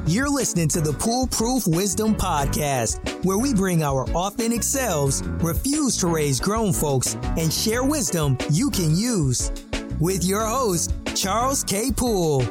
You're listening to the Poolproof Wisdom Podcast, where we bring our authentic selves, refuse to raise grown folks, and share wisdom you can use. With your host, Charles K. Poole.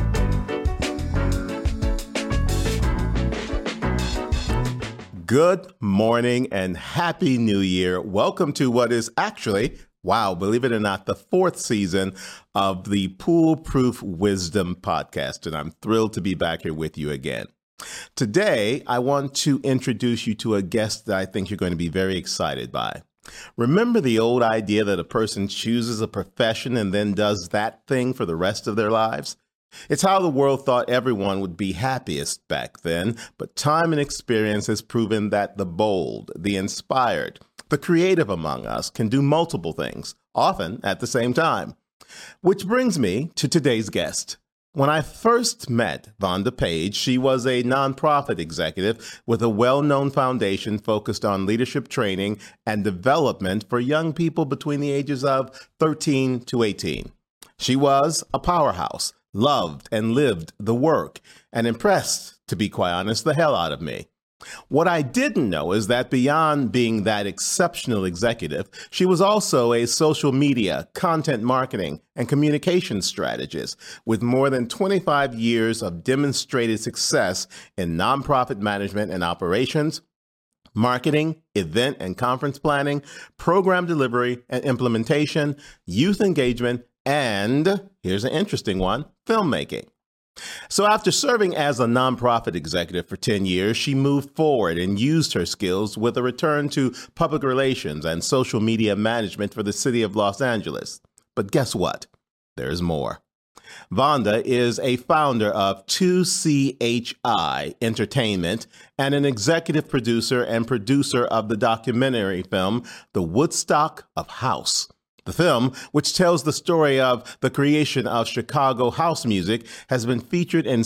Good morning and Happy New Year. Welcome to what is actually, wow, believe it or not, the fourth season of the Poolproof Wisdom Podcast. And I'm thrilled to be back here with you again. Today, I want to introduce you to a guest that I think you're going to be very excited by. Remember the old idea that a person chooses a profession and then does that thing for the rest of their lives? It's how the world thought everyone would be happiest back then, but time and experience has proven that the bold, the inspired, the creative among us can do multiple things, often at the same time. Which brings me to today's guest. When I first met Vonda Page, she was a nonprofit executive with a well-known foundation focused on leadership training and development for young people between the ages of 13 to 18. She was a powerhouse, loved and lived the work, and impressed, to be quite honest, the hell out of me. What I didn't know is that beyond being that exceptional executive, she was also a social media, content marketing, and communication strategist with more than 25 years of demonstrated success in nonprofit management and operations, marketing, event and conference planning, program delivery and implementation, youth engagement, and, here's an interesting one, filmmaking. So after serving as a nonprofit executive for 10 years, she moved forward and used her skills with a return to public relations and social media management for the city of Los Angeles. But guess what? There's more. Vonda is a founder of 2CHI Entertainment and an executive producer and producer of the documentary film, The Woodstock of House. The film, which tells the story of the creation of Chicago house music, has been featured in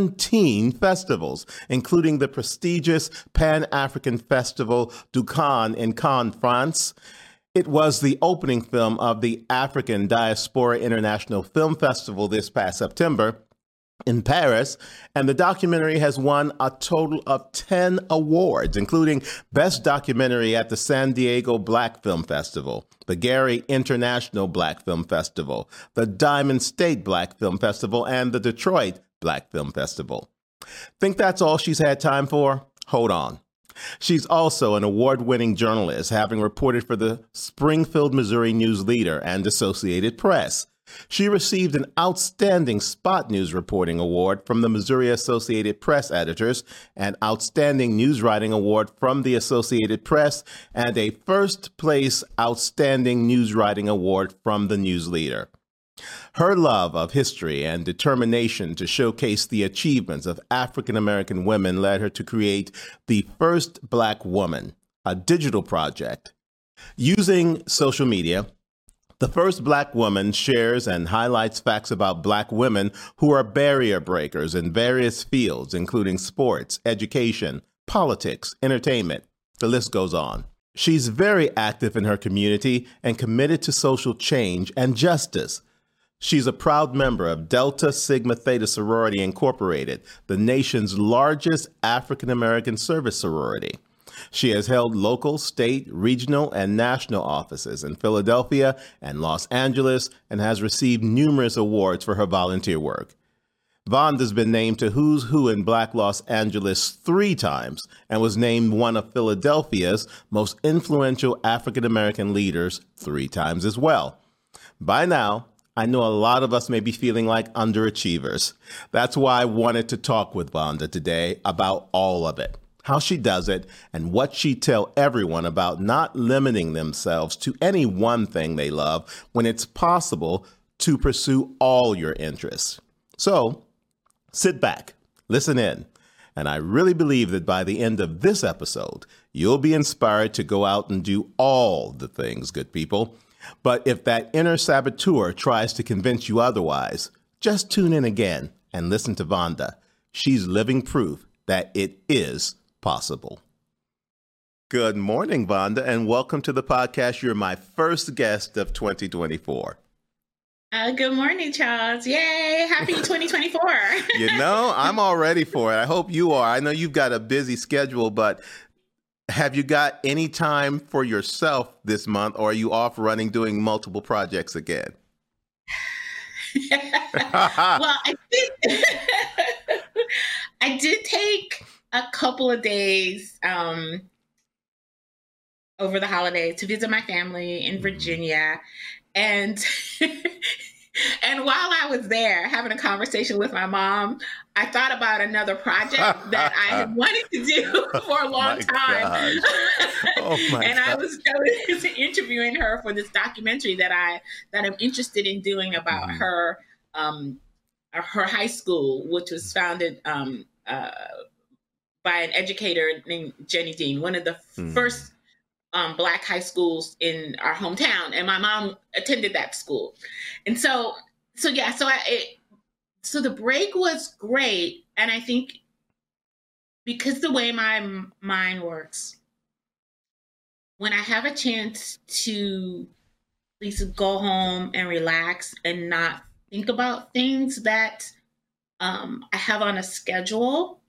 17 festivals, including the prestigious Pan-African Festival du Cannes in Cannes, France. It was the opening film of the African Diaspora International Film Festival this past September in Paris, and the documentary has won a total of 10 awards, including Best Documentary at the San Diego Black Film Festival, the Gary International Black Film Festival, the Diamond State Black Film Festival, and the Detroit Black Film Festival. Think that's all she's had time for? Hold on. She's also an award-winning journalist, having reported for the Springfield, Missouri News Leader and Associated Press. She received an Outstanding Spot News Reporting Award from the Missouri Associated Press editors, an Outstanding News Writing Award from the Associated Press, and a First Place Outstanding News Writing Award from the News Leader. Her love of history and determination to showcase the achievements of African American women led her to create The First Black Woman, a digital project. Using social media, The First Black Woman shares and highlights facts about Black women who are barrier breakers in various fields, including sports, education, politics, entertainment. The list goes on. She's very active in her community and committed to social change and justice. She's a proud member of Delta Sigma Theta Sorority Incorporated, the nation's largest African American service sorority. She has held local, state, regional, and national offices in Philadelphia and Los Angeles and has received numerous awards for her volunteer work. Vonda's been named to Who's Who in Black Los Angeles 3 times and was named one of Philadelphia's most influential African American leaders 3 times as well. By now, I know a lot of us may be feeling like underachievers. That's why I wanted to talk with Vonda today about all of it. How she does it, and what she'd tell everyone about not limiting themselves to any one thing they love when it's possible to pursue all your interests. So, sit back, listen in, and I really believe that by the end of this episode, you'll be inspired to go out and do all the things, good people. But if that inner saboteur tries to convince you otherwise, just tune in again and listen to Vonda. She's living proof that it is possible. Good morning, Vonda, and welcome to the podcast. You're my first guest of 2024. Good morning, Charles. Yay. Happy 2024. I'm all ready for it. I hope you are. I know you've got a busy schedule, but have you got any time for yourself this month, or are you off running doing multiple projects again? Well, I did take a couple of days over the holiday to visit my family in Virginia. And and while I was there having a conversation with my mom, I thought about another project that I had wanted to do for a long time. And I was interviewing her for this documentary that I'm interested in doing about her high school, which was founded by an educator named Jenny Dean, one of the first Black high schools in our hometown, and my mom attended that school. And so the break was great. And I think because the way my mind works, when I have a chance to at least go home and relax and not think about things that I have on a schedule,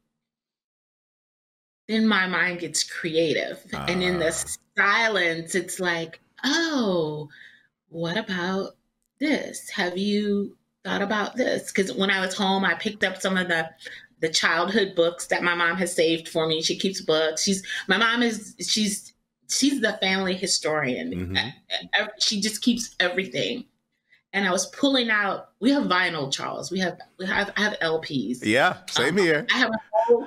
then my mind gets creative. And in the silence, it's like, oh, what about this? Have you thought about this? Because when I was home, I picked up some of the childhood books that my mom has saved for me. She keeps books. She's the family historian. She just keeps everything. And I was pulling out. We have vinyl, Charles. I have LPs. Yeah, same here. I have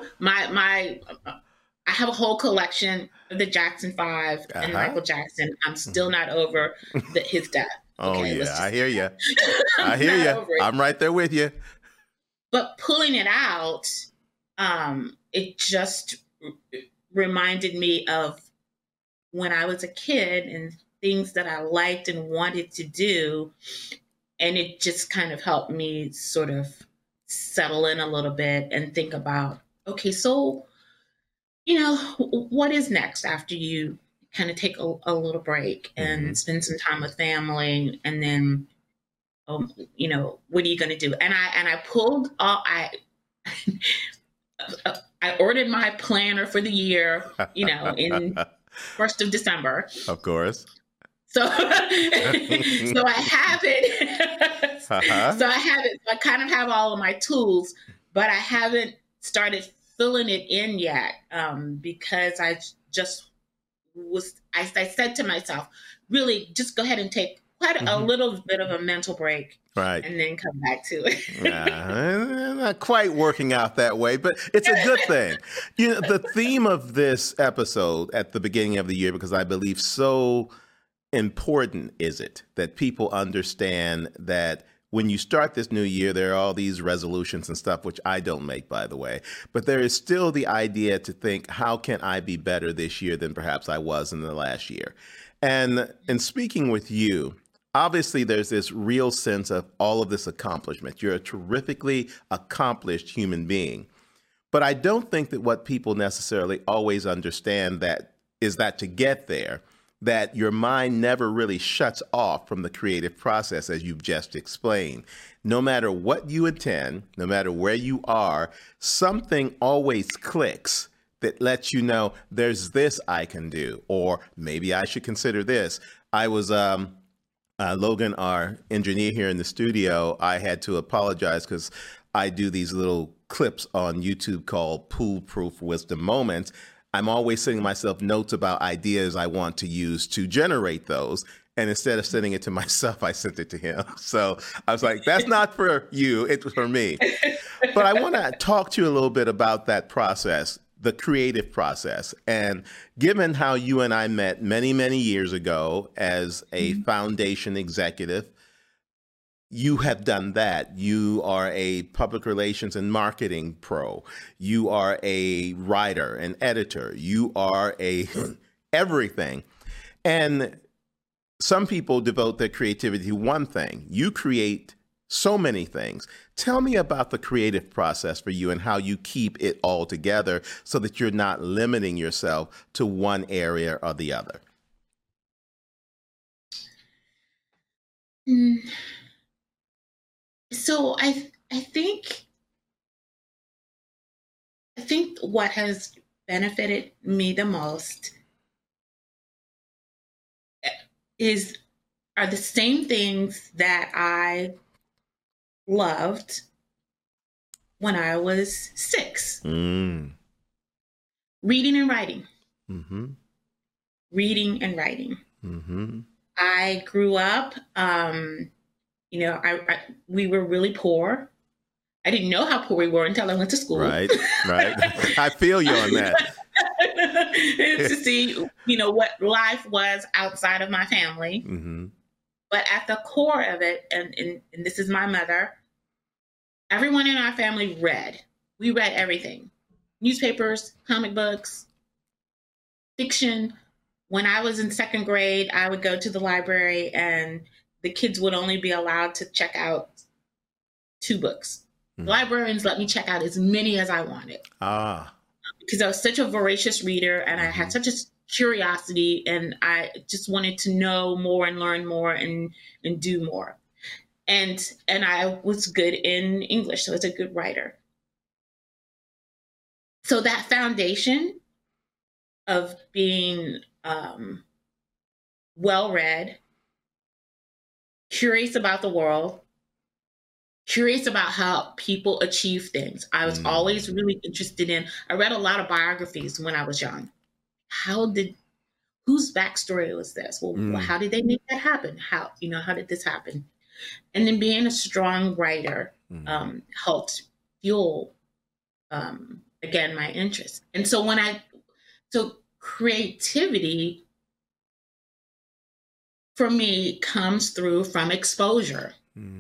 I have a whole collection of the Jackson 5 and Michael Jackson. I'm still not over his death. Okay, I hear you. I hear you. I'm right there with you. But pulling it out, it just reminded me of when I was a kid and things that I liked and wanted to do. And it just kind of helped me sort of settle in a little bit and think about, okay, so, what is next after you kind of take a little break and spend some time with family, and then, what are you going to do? And I pulled all, I ordered my planner for the year, in 1st of December. Of course. So I have it. So I kind of have all of my tools, but I haven't started filling it in yet, because I said to myself, really just go ahead and take quite a little bit of a mental break. Right. And then come back to it. Not quite working out that way, but it's a good thing. The theme of this episode at the beginning of the year, because I believe so important is it that people understand that when you start this new year, there are all these resolutions and stuff, which I don't make, by the way. But there is still the idea to think, how can I be better this year than perhaps I was in the last year? And in speaking with you, obviously, there's this real sense of all of this accomplishment. You're a terrifically accomplished human being. But I don't think that what people necessarily always understand is that to get there, that your mind never really shuts off from the creative process, as you've just explained. No matter what you attend, no matter where you are, something always clicks that lets you know there's this I can do, or maybe I should consider this. I was... Logan, our engineer here in the studio, I had to apologize because I do these little clips on YouTube called Pool Proof Wisdom Moments. I'm always sending myself notes about ideas I want to use to generate those. And instead of sending it to myself, I sent it to him. So I was like, that's not for you, it's for me. But I want to talk to you a little bit about that process, the creative process. And given how you and I met many, many years ago as a foundation executive, you have done that. You are a public relations and marketing pro. You are a writer, an editor. You are everything. And some people devote their creativity to one thing. You create so many things. Tell me about the creative process for you and how you keep it all together so that you're not limiting yourself to one area or the other. so I think what has benefited me the most are the same things that I loved when I was 6. Reading and writing. Mm-hmm. Reading and writing. Mm-hmm. I grew up, we were really poor. I didn't know how poor we were until I went to school. Right. I feel you on that. To see, what life was outside of my family. Mm-hmm. But at the core of it, and this is my mother, everyone in our family read. We read everything. Newspapers, comic books, fiction. When I was in 2nd grade, I would go to the library and the kids would only be allowed to check out 2 books. Mm-hmm. Librarians let me check out as many as I wanted. Because I was such a voracious reader and I had such a curiosity and I just wanted to know more and learn more and do more. And I was good in English, so I was a good writer. So that foundation of being well-read, curious about the world, curious about how people achieve things. I was always really interested I read a lot of biographies when I was young. Whose backstory was this? Well, how did they make that happen? How did this happen? And then being a strong writer helped fuel, again, my interest. And so so creativity for me comes through from exposure.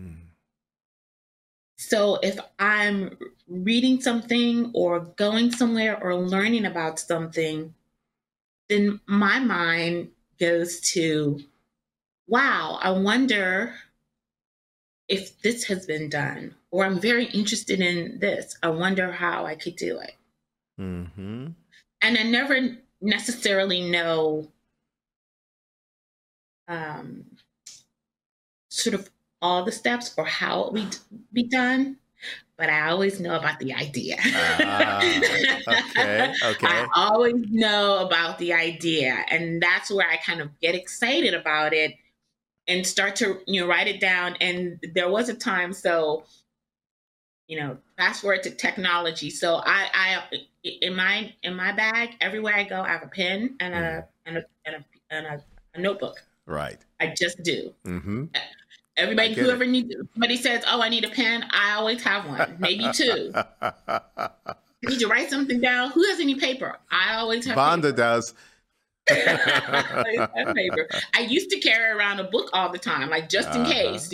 So if I'm reading something or going somewhere or learning about something, then my mind goes to, wow, I wonder if this has been done, or I'm very interested in this. I wonder how I could do it. Mm-hmm. And I never necessarily know sort of all the steps or how it would be done, but I always know about the idea. Okay. I always know about the idea, and that's where I kind of get excited about it and start to write it down. And there was a time, so fast forward to technology. So I in my bag everywhere I go, I have a pen and a notebook. Right. I just do. Mm-hmm. Everybody, whoever needs, somebody says, "Oh, I need a pen." I always have one, maybe 2. I need to write something down. Who has any paper? I always have. Vonda paper. Does. I have paper. I used to carry around a book all the time, like just in case,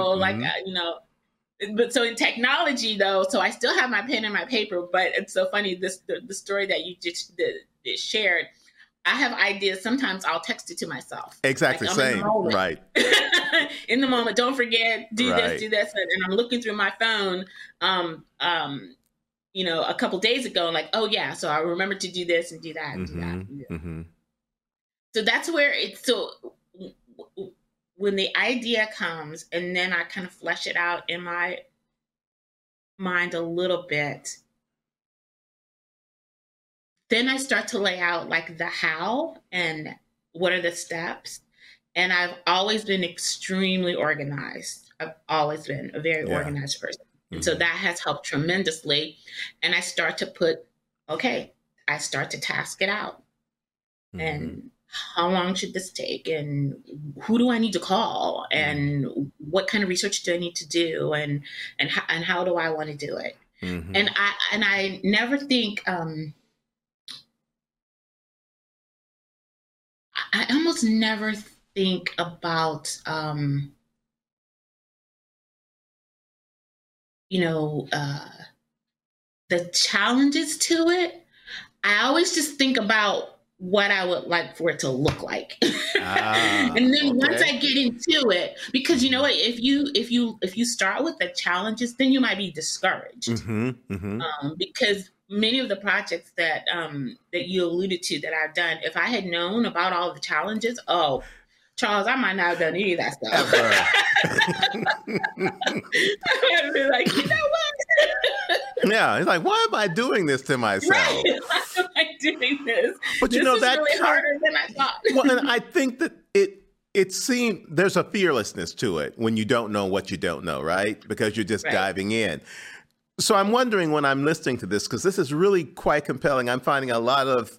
But so in technology, though, so I still have my pen and my paper. But it's so funny. The story that you just shared. I have ideas. Sometimes I'll text it to myself. Exactly. Like, same. Right. In the moment, don't forget, do this. And I'm looking through my phone, a couple days ago, like, oh yeah, so I remember to do this and do that and do that. And do that. Mm-hmm. So that's where when the idea comes and then I kind of flesh it out in my mind a little bit, then I start to lay out like the how and what are the steps. And I've always been extremely organized. I've always been a very organized person. And so that has helped tremendously. And I start to I start to task it out. Mm-hmm. And how long should this take? And who do I need to call? And what kind of research do I need to do? And how do I want to do it? Mm-hmm. And I never think, I almost never think about, the challenges to it. I always just think about what I would like for it to look like. And then once I get into it, because you know what, if you start with the challenges, then you might be discouraged. Mm-hmm, mm-hmm. Because many of the projects that you alluded to that I've done, if I had known about all the challenges, Charles, I might not have done any of that stuff. I'd be like, you know what? Yeah, he's like, why am I doing this to myself? Right. Why am I doing this? But this you know, is that really harder than I thought. Well, and I think that it seems there's a fearlessness to it when you don't know what you don't know, right? Because you're just diving in. So I'm wondering when I'm listening to this, because this is really quite compelling. I'm finding a lot of,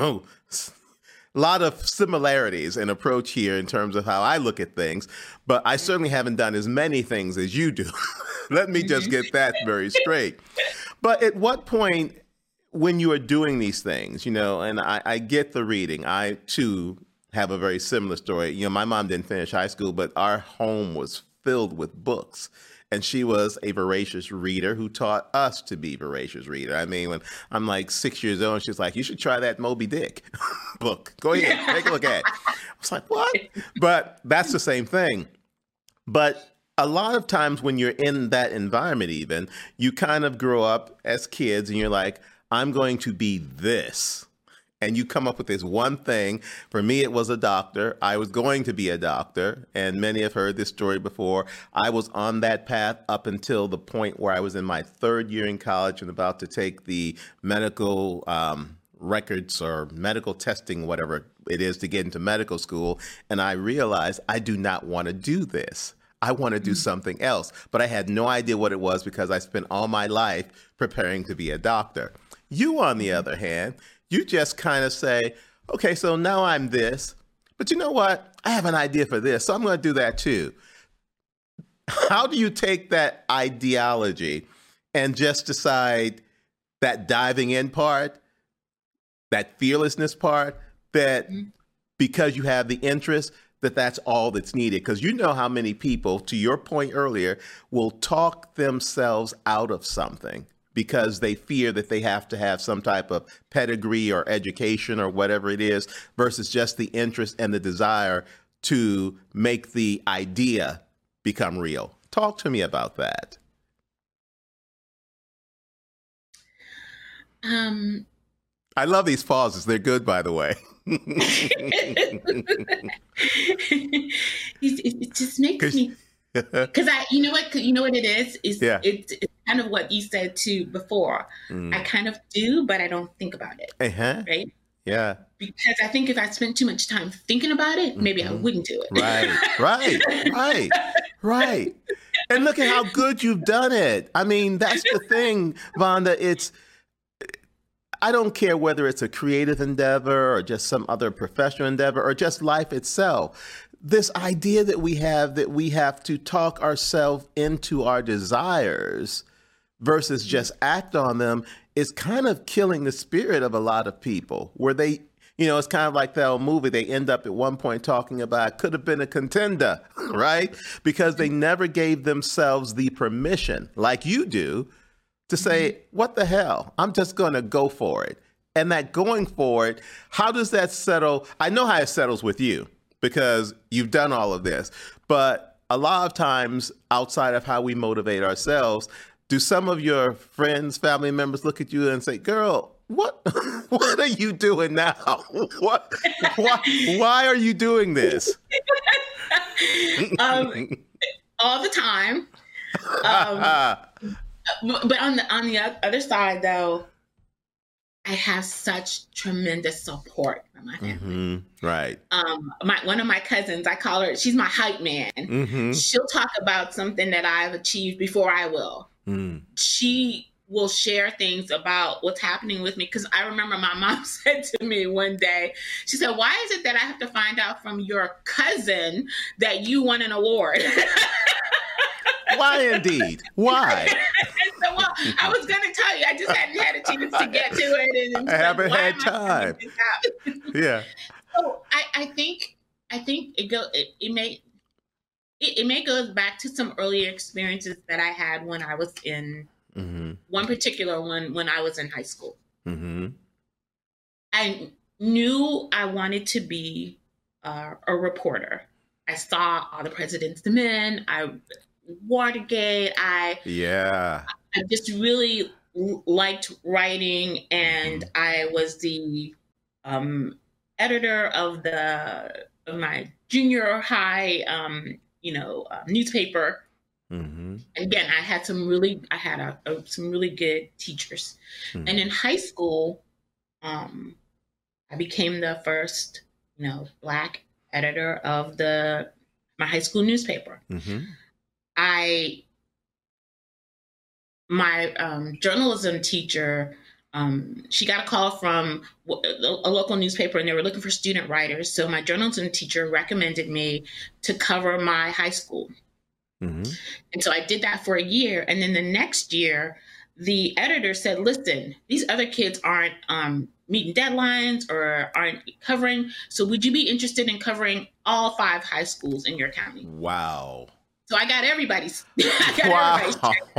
similarities in approach here in terms of how I look at things, but I certainly haven't done as many things as you do. Let me just get that very straight. But at what point, when you are doing these things, and I get the reading, I too have a very similar story. My mom didn't finish high school, but our home was filled with books. And she was a voracious reader who taught us to be voracious reader. I mean, when I'm like 6 years old, she's like, you should try that Moby Dick book. Go ahead, take a look at it. I was like, what? But that's the same thing. But a lot of times when you're in that environment, even, you kind of grow up as kids and you're like, I'm going to be this. And you come up with this one thing. For me, it was a doctor. I was going to be a doctor. And many have heard this story before. I was on that path up until the point where I was in my third year in college and about to take the medical records or medical testing, whatever it is, to get into medical school. And I realized I do not want to do this. I want to do something else. But I had no idea what it was because I spent all my life preparing to be a doctor. You, on the other hand, you just kind of say, okay, so now I'm this, but you know what? I have an idea for this, so I'm going to do that too. How do you take that ideology and just decide that diving in part, that fearlessness part, that because you have the interest, that's all that's needed? Because you know how many people, to your point earlier, will talk themselves out of something because they fear that they have to have some type of pedigree or education or whatever it is, versus just the interest and the desire to make the idea become real. Talk to me about that. I love these pauses. They're good, by the way. It just makes me, because you know what it is it's kind of what you said too before. I kind of do, but I don't think about it. Right? Yeah. Because I think if I spent too much time thinking about it, maybe I wouldn't do it. Right. And look at how good you've done it. I mean, that's the thing, Vonda. I don't care whether it's a creative endeavor or just some other professional endeavor or just life itself. This idea that we have to talk ourselves into our desires versus just act on them is kind of killing the spirit of a lot of people, where they, it's kind of like that old movie. They end up at one point talking about could have been a contender, right? Because they never gave themselves the permission, like you do, to say, what the hell? I'm just going to go for it. And that going for it, how does that settle? I know how it settles with you because you've done all of this. But a lot of times outside of how we motivate ourselves, do some of your friends, family members look at you and say, girl, what are you doing now? Why are you doing this? All the time. But on the other side, though, I have such tremendous support from my family. Right. One of my cousins, I call her, she's my hype man. She'll talk about something that I've achieved before I will. She will share things about what's happening with me. Because I remember my mom said to me one day, she said, why is it that I have to find out from your cousin that you won an award? Why indeed? Why? So, well, I was going to tell you, I just hadn't had a chance to get to it. And I haven't had time. Yeah. So I think it may go back to some earlier experiences that I had when I was in one particular one when I was in high school. I knew I wanted to be a reporter. I saw All the President's Men. Watergate. I just really liked writing, and I was the editor of my junior high, newspaper. Mm-hmm. Again, I had some really good teachers. Mm-hmm. And in high school, I became the first, Black editor of my high school newspaper. Mm-hmm. My journalism teacher, she got a call from a local newspaper, and they were looking for student writers. So my journalism teacher recommended me to cover my high school. Mm-hmm. And so I did that for a year. And then the next year, the editor said, listen, these other kids aren't meeting deadlines or aren't covering. So would you be interested in covering all 5 high schools in your county? Wow. So I got everybody's. Everybody's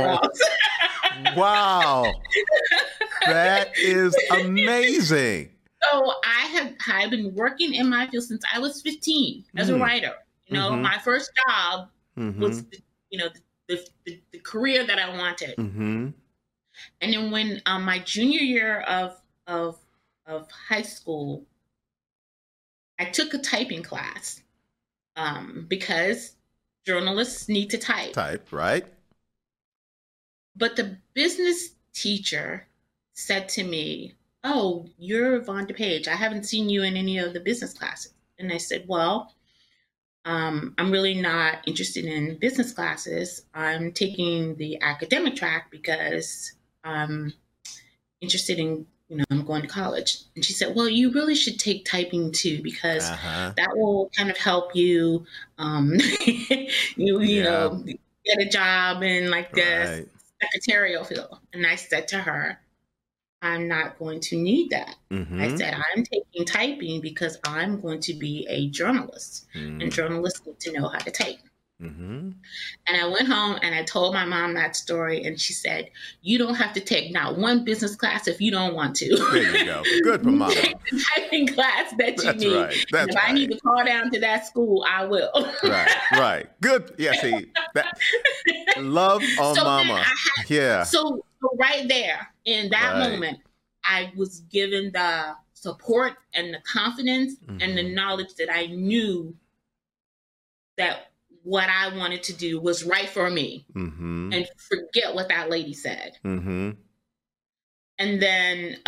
Wow. That is amazing. So I've been working in my field since I was 15 as a writer. My first job was, the career that I wanted. Mm-hmm. And then when my junior year of high school, I took a typing class because journalists need to type. Type, right? But the business teacher said to me, oh, you're Vonda Page. I haven't seen you in any of the business classes. And I said, well, I'm really not interested in business classes. I'm taking the academic track because I'm interested in, I'm going to college. And she said, well, you really should take typing too, because that will kind of help you, get a job in like the secretarial field. And I said to her, I'm not going to need that. Mm-hmm. I said, I'm taking typing because I'm going to be a journalist, and journalists need to know how to type. Mm-hmm. And I went home and I told my mom that story, and she said, you don't have to take not one business class if you don't want to. There you go. Good for mama. Take the typing class that you need. Right. That's if I need to call down to that school, I will. Right. Good. Yeah, see, love on mama. So right there in that moment, I was given the support and the confidence and the knowledge that I knew that what I wanted to do was right for me, and forget what that lady said. Mm-hmm. And then,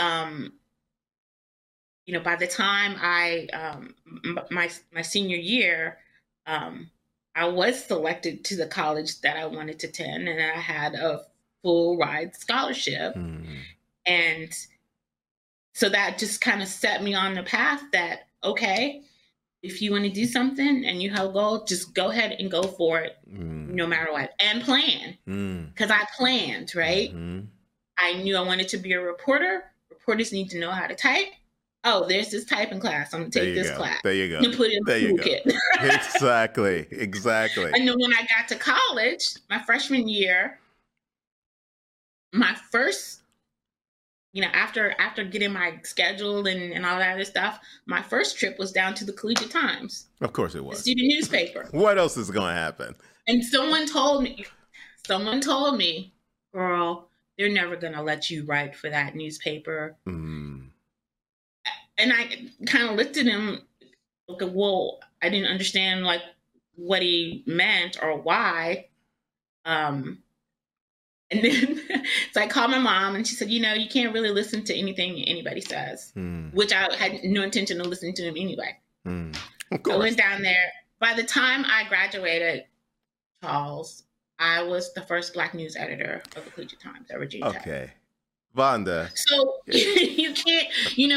by the time my senior year, I was selected to the college that I wanted to attend, and I had a full ride scholarship. And so that just kind of set me on the path that, okay, if you want to do something and you have a goal, just go ahead and go for it, no matter what, and plan. Because I planned, right? I knew I wanted to be a reporter. Reporters need to know how to type. Oh, there's this typing class. I'm going to take this class. There you go. And put it in the toolkit. Exactly. And then when I got to college, my freshman year, my first, after getting my schedule and all that other stuff, my first trip was down to the Collegiate Times. Of course it was. The student newspaper. What else is going to happen? And someone told me, girl, they're never going to let you write for that newspaper. And I kind of looked at him, well, I didn't understand like what he meant or why. And then so I called my mom, and she said, you can't really listen to anything anybody says, which I had no intention of listening to him anyway. Of course. I went down there. By the time I graduated, Charles, I was the first Black news editor of the Collegiate Times at Virginia Tech. Okay. Vonda. So you can't,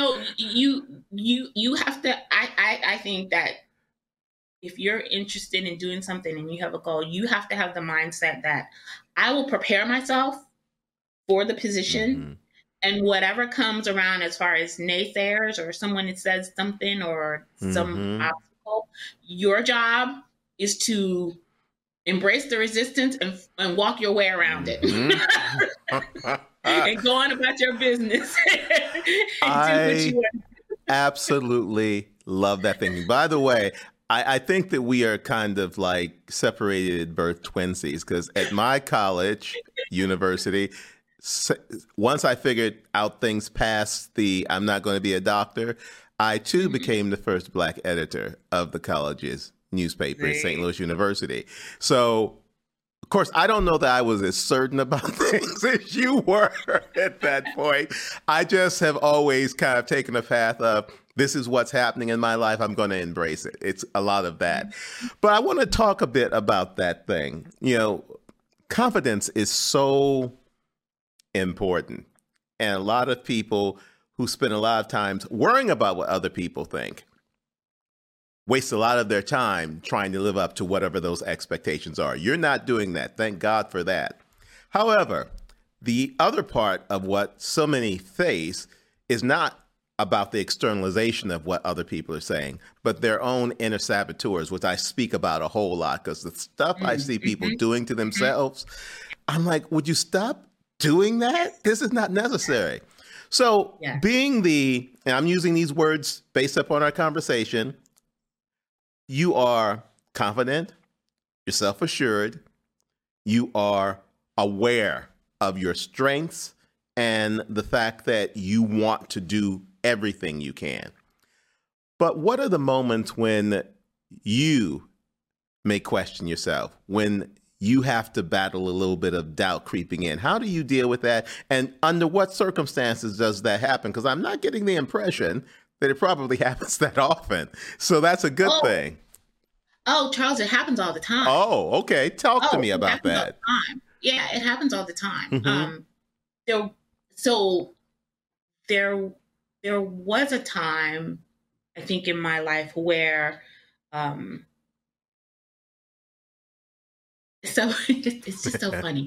you have to, I think that if you're interested in doing something and you have a goal, you have to have the mindset that I will prepare myself for the position, and whatever comes around as far as naysayers or someone that says something or some obstacle, your job is to embrace the resistance and walk your way around it. And go on about your business. I absolutely love that thinking. By the way, I think that we are kind of like separated at birth twinsies, because at my college, university, once I figured out things past the I'm not going to be a doctor, I too became the first Black editor of the college's newspaper at St. Louis University. So, of course, I don't know that I was as certain about things as you were at that point. I just have always kind of taken a path of, this is what's happening in my life. I'm going to embrace it. It's a lot of that. But I want to talk a bit about that thing. You know, confidence is so important. And a lot of people who spend a lot of times worrying about what other people think waste a lot of their time trying to live up to whatever those expectations are. You're not doing that. Thank God for that. However, the other part of what so many face is not about the externalization of what other people are saying, but their own inner saboteurs, which I speak about a whole lot, because the stuff I see people doing to themselves, I'm like, would you stop doing that? This is not necessary. So being and I'm using these words based upon our conversation, you are confident, you're self-assured, you are aware of your strengths and the fact that you want to do everything you can. But what are the moments when you may question yourself, when you have to battle a little bit of doubt creeping in? How do you deal with that? And under what circumstances does that happen? Because I'm not getting the impression that it probably happens that often. So that's a good thing. Oh, Charles, it happens all the time. Oh, okay. Talk to me about that. Yeah, it happens all the time. There was a time, I think, in my life where, so it's just so funny.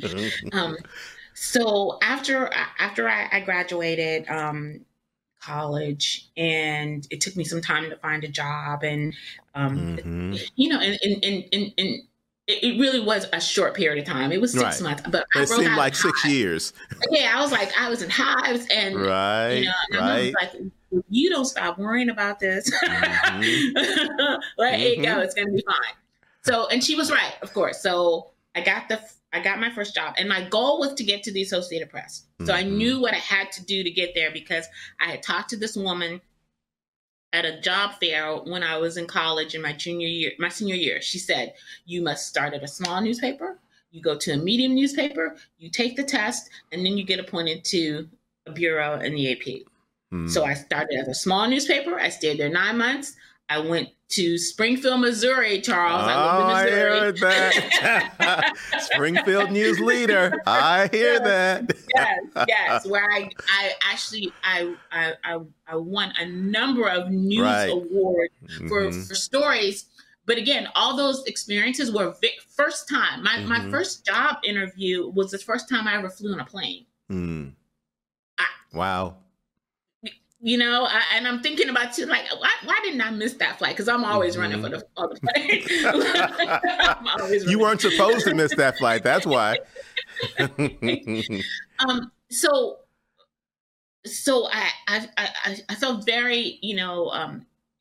So after I graduated college, and it took me some time to find a job, and you know, and it really was a short period of time. It was 6 months, but it seemed like 6 years. Yeah, I was in hives, and you know, and I was like, you don't stop worrying about this. Let it go. It's gonna be fine. So, and she was right, of course. So I got my first job, and my goal was to get to the Associated Press. So I knew what I had to do to get there, because I had talked to this woman at a job fair when I was in college in my senior year. She said, you must start at a small newspaper, you go to a medium newspaper, you take the test, and then you get appointed to a bureau in the AP. So I started at a small newspaper. I stayed there 9 months. I went to Springfield, Missouri, Charles. I lived in Missouri. I heard that. Springfield News Leader. I hear that. Yes. Where I won a number of news awards for stories. But again, all those experiences were first time. My first job interview was the first time I ever flew on a plane. Wow. You know, and I'm thinking about you, like, why didn't I miss that flight? Because I'm always running for the plane. You weren't supposed to miss that flight. That's why. So I felt very, you know,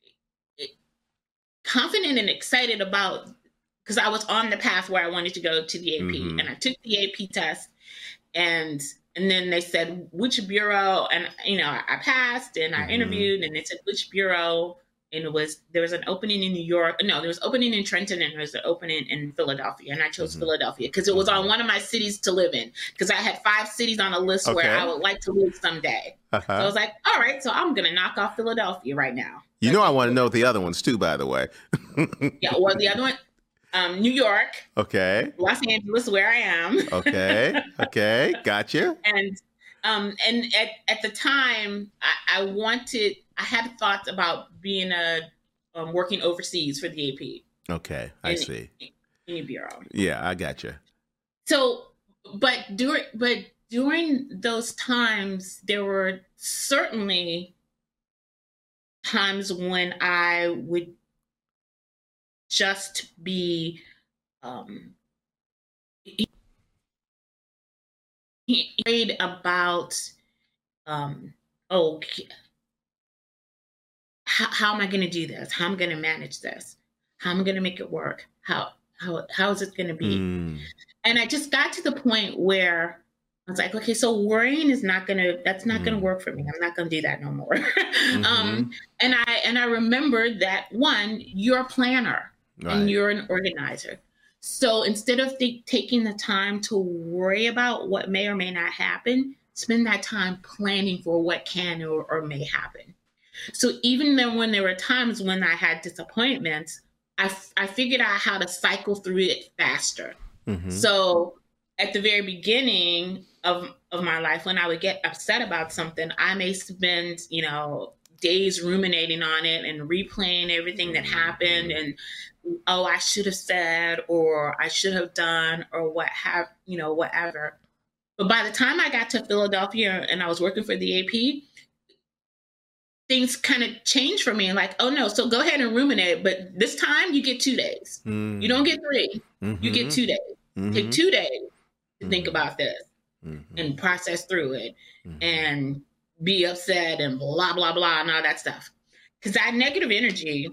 confident and excited about, because I was on the path where I wanted to go to the AP, and I took the AP test, and then they said, which bureau? And, you know, I passed, and I interviewed, and they said, which bureau? And there was an opening in New York. No, there was an opening in Trenton, and there was an opening in Philadelphia. And I chose Philadelphia because it was on one of my cities to live in, because I had 5 cities on a list where I would like to live someday. So I was like, all right, so I'm going to knock off Philadelphia right now. You know, I want to know the other ones too, by the way. Yeah, well, the other one, New York. Okay. Los Angeles, where I am. Okay. Gotcha. And at the time, I had thoughts about being working overseas for the AP. Okay, I see. In a bureau. Yeah, I gotcha. So, but during those times, there were certainly times when I would just be worried about how am I going to do this? How am I going to manage this? How am I going to make it work? How is it going to be? And I just got to the point where I was like, okay, so worrying that's not going to work for me. I'm not going to do that no more. And I remembered that, one, you're a planner. and you're an organizer. So instead of taking the time to worry about what may or may not happen, spend that time planning for what can or may happen. So even then, when there were times when I had disappointments, I figured out how to cycle through it faster. Mm-hmm. So at the very beginning of my life, when I would get upset about something, I may spend, days ruminating on it and replaying everything that happened and, oh, I should have said, or I should have done, or whatever. But by the time I got to Philadelphia and I was working for the AP, things kind of changed for me. Like, oh no, so go ahead and ruminate, but this time you get 2 days. Mm-hmm. You don't get 3. Mm-hmm. You get 2 days. Mm-hmm. Take 2 days to think about this and process through it and be upset and blah, blah, blah, and all that stuff. Because that negative energy,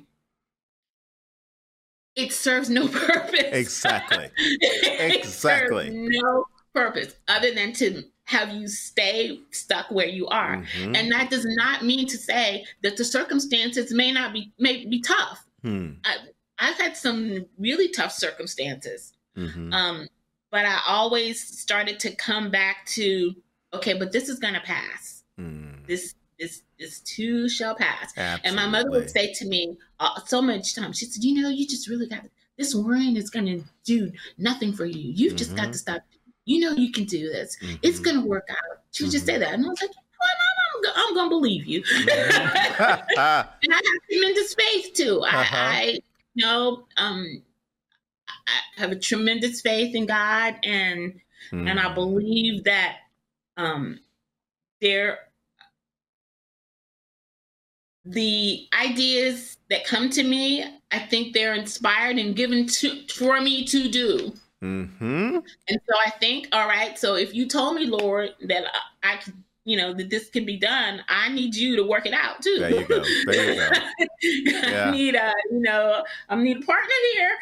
it serves no purpose. Exactly. It serves no purpose other than to have you stay stuck where you are. Mm-hmm. And that does not mean to say that the circumstances may be tough. I've had some really tough circumstances. Mm-hmm. But I always started to come back to, okay, but this is going to pass. This too shall pass. Absolutely. And my mother would say to me so much time, she said, you just really got this worrying is going to do nothing for you. You've just got to stop. You can do this. Mm-hmm. It's going to work out. She would just say that. And I was like, I'm going to believe you. And I have tremendous faith too. I have a tremendous faith in God, and I believe that the ideas that come to me, I think they're inspired and given for me to do. Mm-hmm. And so I think, all right, so if you told me, Lord, that I could, that this can be done, I need you to work it out too. There you go. Yeah. I need a partner here.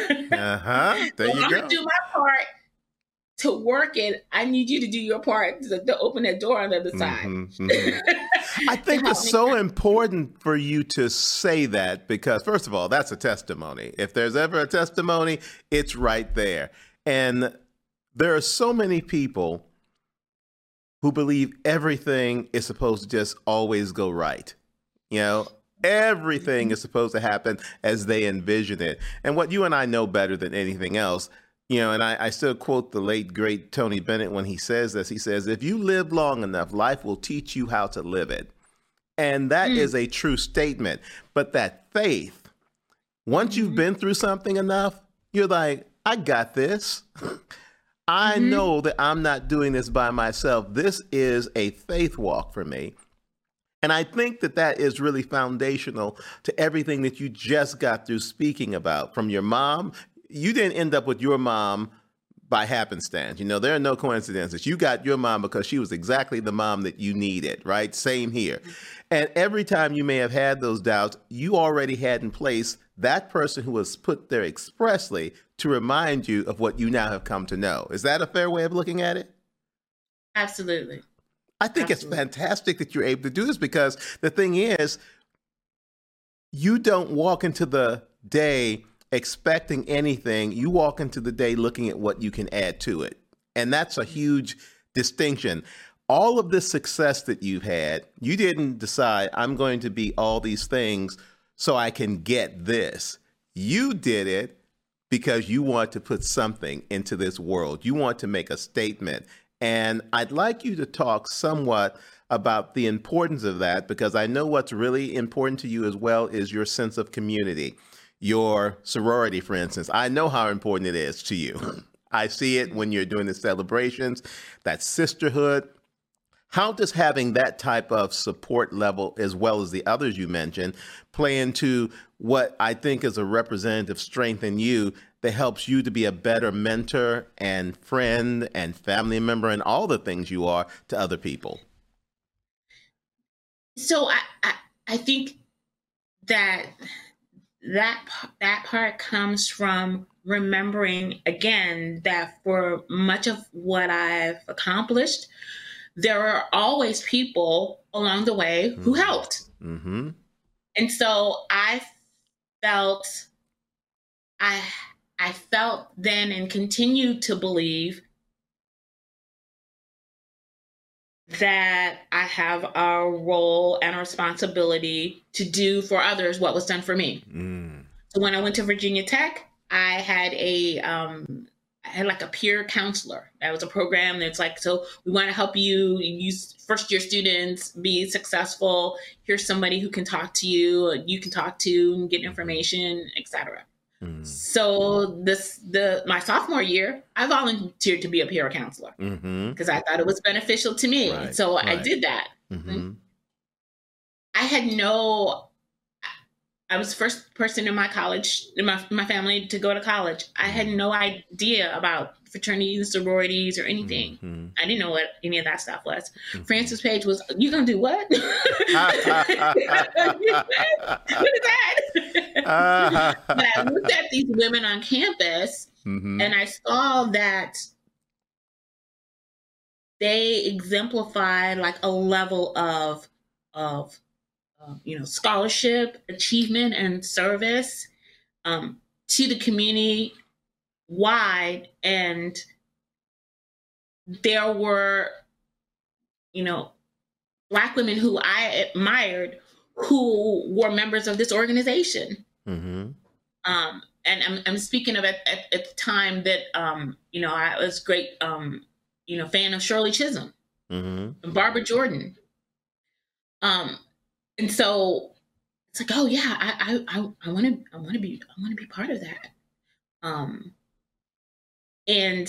There you I'm go. gonna do my part to work it. I need you to do your part to open that door on the other side. Mm-hmm. I think it's so important for you to say that because, first of all, that's a testimony. If there's ever a testimony, it's right there. And there are so many people who believe everything is supposed to just always go right. Everything is supposed to happen as they envision it. And what you and I know better than anything else, and I still quote the late, great Tony Bennett when he says this. He says, if you live long enough, life will teach you how to live it. And that is a true statement. But that faith, once you've been through something enough, you're like, I got this. I know that I'm not doing this by myself. This is a faith walk for me. And I think that is really foundational to everything that you just got through speaking about. From your mom, you didn't end up with your mom by happenstance. There are no coincidences. You got your mom because she was exactly the mom that you needed, right? Same here. And every time you may have had those doubts, you already had in place that person who was put there expressly to remind you of what you now have come to know. Is that a fair way of looking at it? Absolutely. I think it's fantastic that you're able to do this because the thing is, you don't walk into the day expecting anything. You walk into the day looking at what you can add to it. And that's a huge distinction. All of this success that you've had, you didn't decide I'm going to be all these things so I can get this. You did it because you want to put something into this world. You want to make a statement. And I'd like you to talk somewhat about the importance of that, because I know what's really important to you as well is your sense of community. Your sorority, for instance, I know how important it is to you. I see it when you're doing the celebrations, that sisterhood. How does having that type of support level, as well as the others you mentioned, play into what I think is a representative strength in you that helps you to be a better mentor and friend and family member and all the things you are to other people? So I think that part comes from remembering, again, that for much of what I've accomplished, there are always people along the way who helped. Mm-hmm. And so I felt I felt then and continue to believe that I have a role and a responsibility to do for others what was done for me. So when I went to Virginia Tech, I had like a peer counselor. That was a program that's like, so we want to help you first year students be successful. Here's somebody who can talk to you, you can talk to and get information, etc. So my sophomore year, I volunteered to be a peer counselor because I thought it was beneficial to me. Right, so right. I did that. I was the first person in my college, in my family, to go to college. I had no idea about fraternities, sororities, or anything. I didn't know what any of that stuff was. Frances Page was, you gonna do what? What is that? But I looked at these women on campus and I saw that they exemplified like a level of scholarship, achievement, and service to the community wide. And there were, Black women who I admired who were members of this organization. And I'm speaking of at the time that, I was a great, fan of Shirley Chisholm and Barbara Jordan. And so it's like, oh yeah, I want to be part of that. And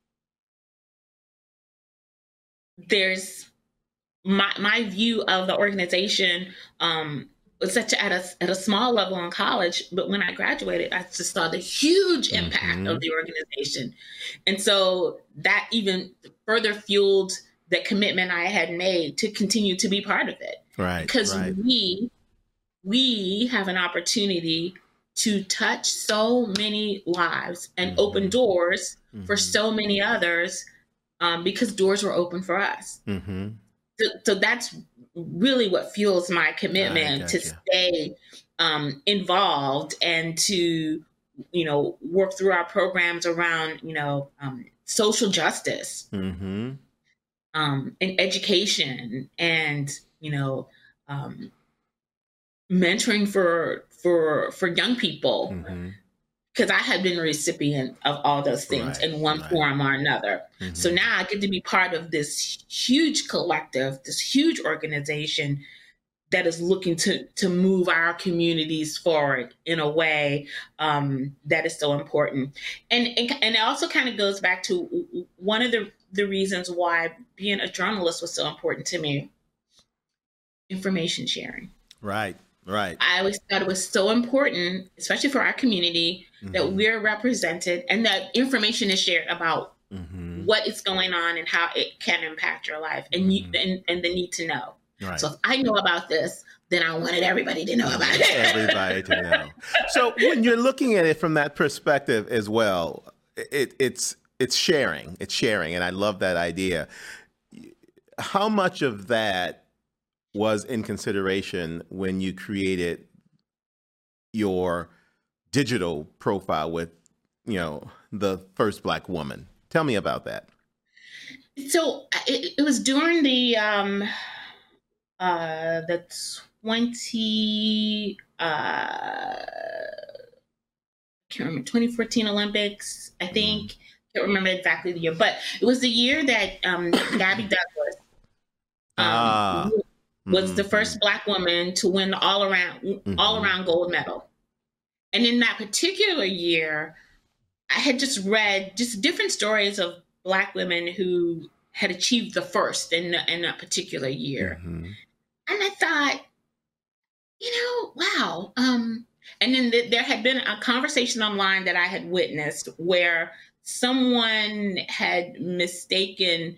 there's my view of the organization was such at a small level in college, but when I graduated, I just saw the huge impact of the organization. And so that even further fueled the commitment I had made to continue to be part of it. Right. Because we have an opportunity to touch so many lives and open doors for so many others because doors were open for us. So that's really what fuels my commitment to stay involved and to, work through our programs around, social justice and education and, mentoring for young people. Because I had been a recipient of all those things in one form or another. So now I get to be part of this huge collective, this huge organization that is looking to move our communities forward in a way that is so important. And it also kind of goes back to one of the reasons why being a journalist was so important to me, information sharing. Right. I always thought it was so important, especially for our community, that we're represented and that information is shared about what is going on and how it can impact your life and and the need to know. Right. So if I know about this, then I wanted everybody to know about it. Everybody to know. So when you're looking at it from that perspective as well, it's sharing. It's sharing. And I love that idea. How much of that was in consideration when you created your digital profile with, the first Black woman? Tell me about that. So it was during the 2014 Olympics, I think. Can't remember exactly the year, but it was the year that Gabby Douglas was the first Black woman to win the all around gold medal. And in that particular year, I had just read different stories of Black women who had achieved the first in that particular year. And I thought, wow. And then there had been a conversation online that I had witnessed where someone had mistaken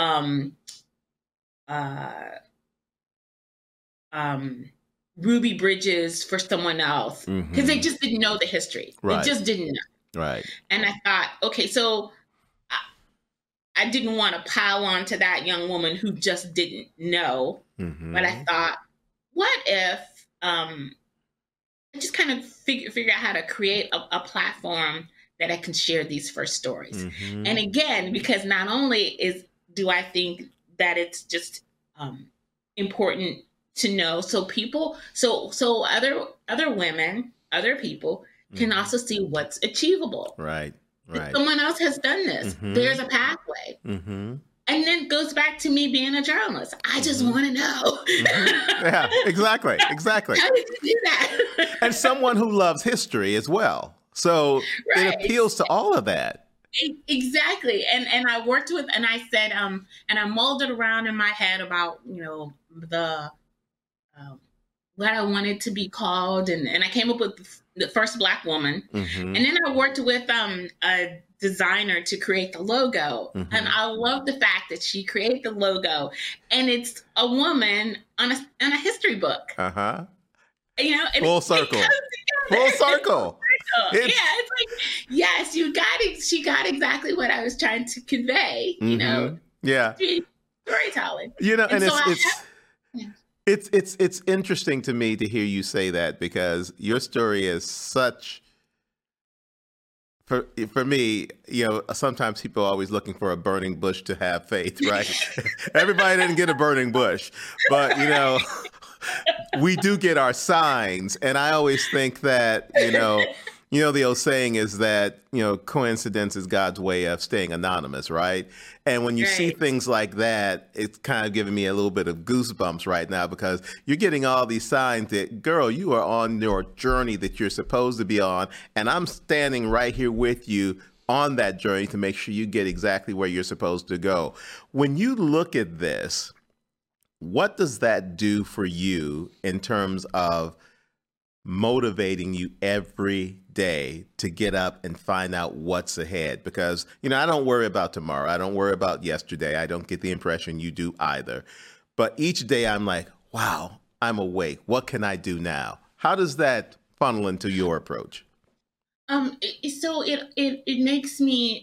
Ruby Bridges for someone else because they just didn't know the history. They just didn't know. Right. And I thought, okay, so I didn't want to pile on to that young woman who just didn't know. But I thought, what if just kind of figure out how to create a platform that I can share these first stories. Mm-hmm. And again, because not only do I think that it's just important to know, so other women, other people can also see what's achievable. Right. Someone else has done this. Mm-hmm. There's a pathway. Mm-hmm. And then it goes back to me being a journalist. I just want to know. Mm-hmm. Yeah, exactly. How did you do that? And someone who loves history as well. So Right. It appeals to all of that. Exactly. And I worked with, and I said, and I molded around in my head about, the, what I wanted to be called. And I came up with the first Black woman. Mm-hmm. And then I worked with a designer to create the logo. Mm-hmm. And I love the fact that she created the logo, and it's a woman on a history book. Uh-huh. And Full circle. Full circle. It's like, yes, she got exactly what I was trying to convey, Mm-hmm. Yeah. Storytelling. And it's interesting to me to hear you say that, because your story is such, for me, sometimes people are always looking for a burning bush to have faith, right? Everybody didn't get a burning bush, but we do get our signs. And I always think that, the old saying is that, coincidence is God's way of staying anonymous, right? And when you see things like that, it's kind of giving me a little bit of goosebumps right now, because you're getting all these signs that, girl, you are on your journey that you're supposed to be on. And I'm standing right here with you on that journey to make sure you get exactly where you're supposed to go. When you look at this, what does that do for you in terms of motivating you every day to get up and find out what's ahead? Because, I don't worry about tomorrow. I don't worry about yesterday. I don't get the impression you do either. But each day I'm like, wow, I'm awake. What can I do now? How does that funnel into your approach? So it makes me,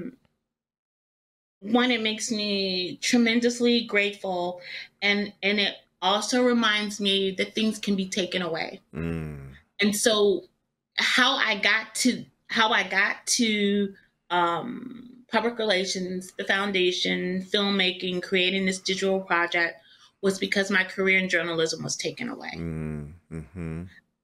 it makes me tremendously grateful, and it also reminds me that things can be taken away. Mm. And so how I got to public relations, the foundation, filmmaking, creating this digital project was because my career in journalism was taken away. Mm-hmm.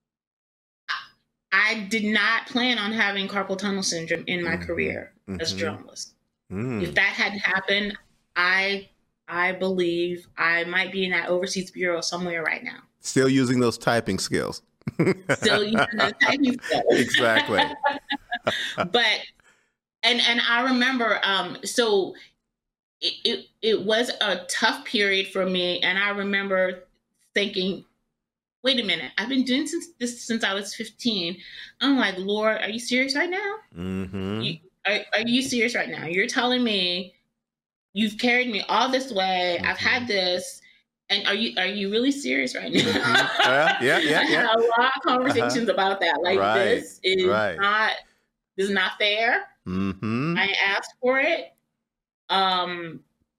I did not plan on having carpal tunnel syndrome in my career as a journalist. If that hadn't happened, I believe I might be in that overseas bureau somewhere right now. Still using those typing skills. Still using those typing skills. Exactly. But, and I remember, so it was a tough period for me. And I remember thinking, wait a minute, I've been doing this since I was 15. I'm like, Lord, are you serious right now? Mm-hmm. Are you serious right now? You're telling me you've carried me all this way. I've had this. And are you really serious right now? Yeah. I had a lot of conversations about that. Like, this is not fair. Mm-hmm. I asked for it. I'm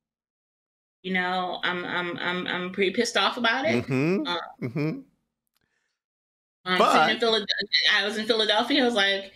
pretty pissed off about it. Mm-hmm. Sitting in Philadelphia, I was in Philadelphia. I was like,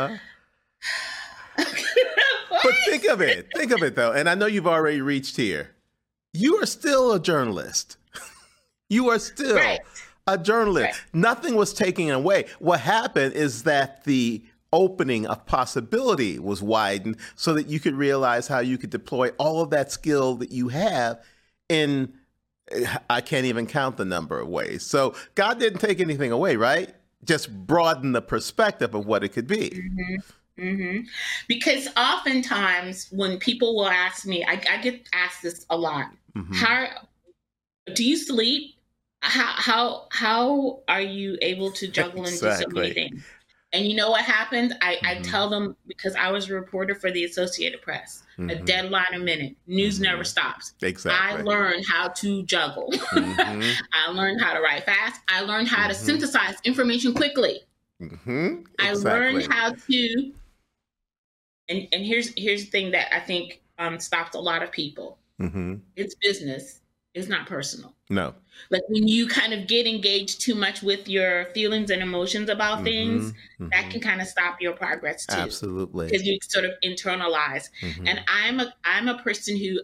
But think of it though. And I know you've already reached here. You are still a journalist. You are still a journalist. Right. Nothing was taken away. What happened is that the opening of possibility was widened so that you could realize how you could deploy all of that skill that you have in, I can't even count the number of ways. So God didn't take anything away, right? Just broaden the perspective of what it could be. Mm-hmm. Mm-hmm. Because oftentimes when people will ask me, I get asked this a lot. Mm-hmm. How do you sleep? How are you able to juggle and do so many things? And you know what happened? I tell them, because I was a reporter for the Associated Press, a deadline a minute. News never stops. Exactly. I learned how to juggle. I learned how to write fast. I learned how to synthesize information quickly. I learned how to, and here's the thing that I think stops a lot of people. It's business. It's not personal. No. Like when you kind of get engaged too much with your feelings and emotions about things, that can kind of stop your progress too. Absolutely. Because you sort of internalize. And I'm a person who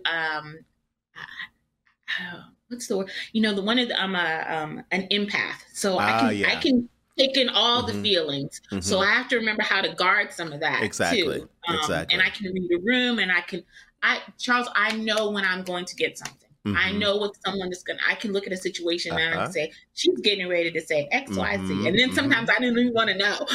what's the word? The one is I'm an empath. So I can take in all the feelings. So I have to remember how to guard some of that too. And I can read a room, and Charles, I know when I'm going to get something. I know what someone is I can look at a situation and I say, she's getting ready to say X, Y, Z. And then sometimes I don't even want to know.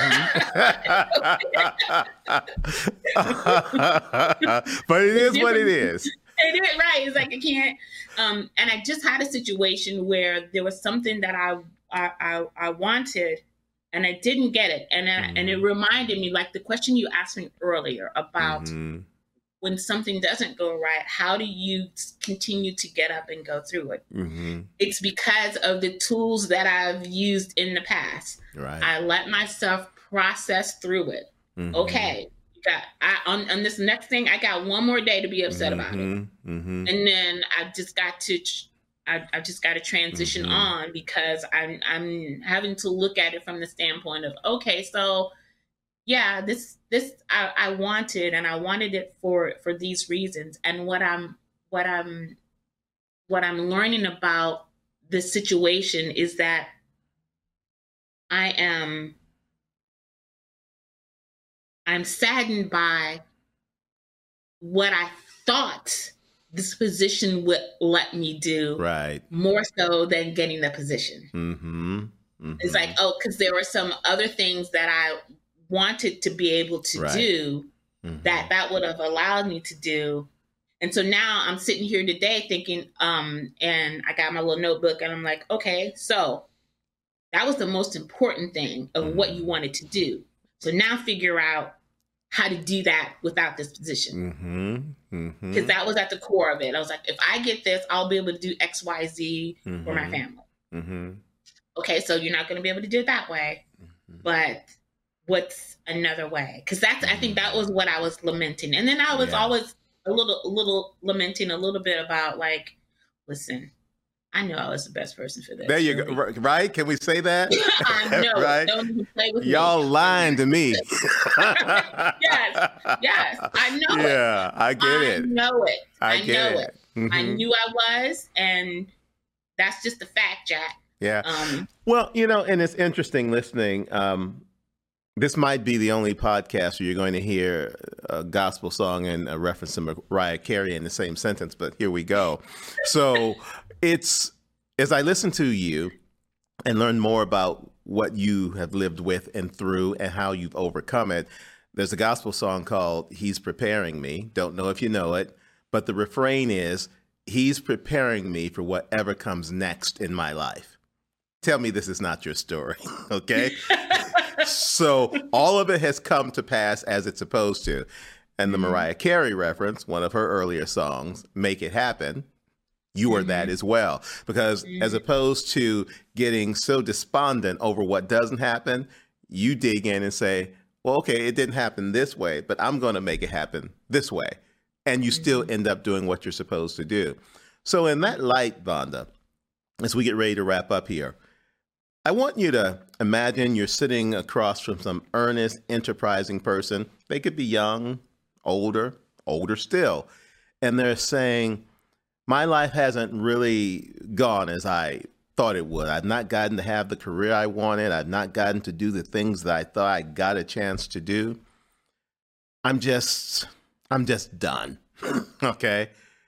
But it is what it is. It is, right. It's like I can't. And I just had a situation where there was something that I wanted and I didn't get it. And it reminded me, like the question you asked me earlier about when something doesn't go right, how do you continue to get up and go through it? It's because of the tools that I've used in the past. Right. I let myself process through it. Okay. On this next thing, I got one more day to be upset about it. And then I've just got to transition on, because I'm having to look at it from the standpoint of, okay, so yeah, this I wanted, and I wanted it for these reasons. And what I'm learning about the situation is that I'm saddened by what I thought this position would let me do, right? More so than getting the position. It's like, because there were some other things that I wanted to be able to do that would have allowed me to do. And so now I'm sitting here today thinking, and I got my little notebook and I'm like, okay, so that was the most important thing of what you wanted to do. So now figure out how to do that without this position. Because that was at the core of it. I was like, if I get this, I'll be able to do X, Y, Z for my family. Okay, so you're not going to be able to do it that way, but what's another way? Because I think that was what I was lamenting. And then I was always a little lamenting a little bit about, like, listen, I know I was the best person for this. There you go. Right? Can we say that? I know. Right? Don't even play with Y'all me. lying to me. Yes. I know it. Yeah, I get it. I know it. I know it. I knew I was, and that's just the fact, Jack. Yeah. Well, and it's interesting listening. This might be the only podcast where you're going to hear a gospel song and a reference to Mariah Carey in the same sentence, but here we go. So it's, as I listen to you and learn more about what you have lived with and through and how you've overcome it, there's a gospel song called He's Preparing Me. Don't know if you know it, but the refrain is, He's preparing me for whatever comes next in my life. Tell me this is not your story, okay? So all of it has come to pass as it's supposed to. And the Mariah Carey reference, one of her earlier songs, Make It Happen, you are that as well. Because as opposed to getting so despondent over what doesn't happen, you dig in and say, well, okay, it didn't happen this way, but I'm going to make it happen this way. And you still end up doing what you're supposed to do. So in that light, Vonda, as we get ready to wrap up here, I want you to imagine you're sitting across from some earnest, enterprising person. They could be young, older still. And they're saying, my life hasn't really gone as I thought it would. I've not gotten to have the career I wanted. I've not gotten to do the things that I thought I got a chance to do. I'm just done. Okay.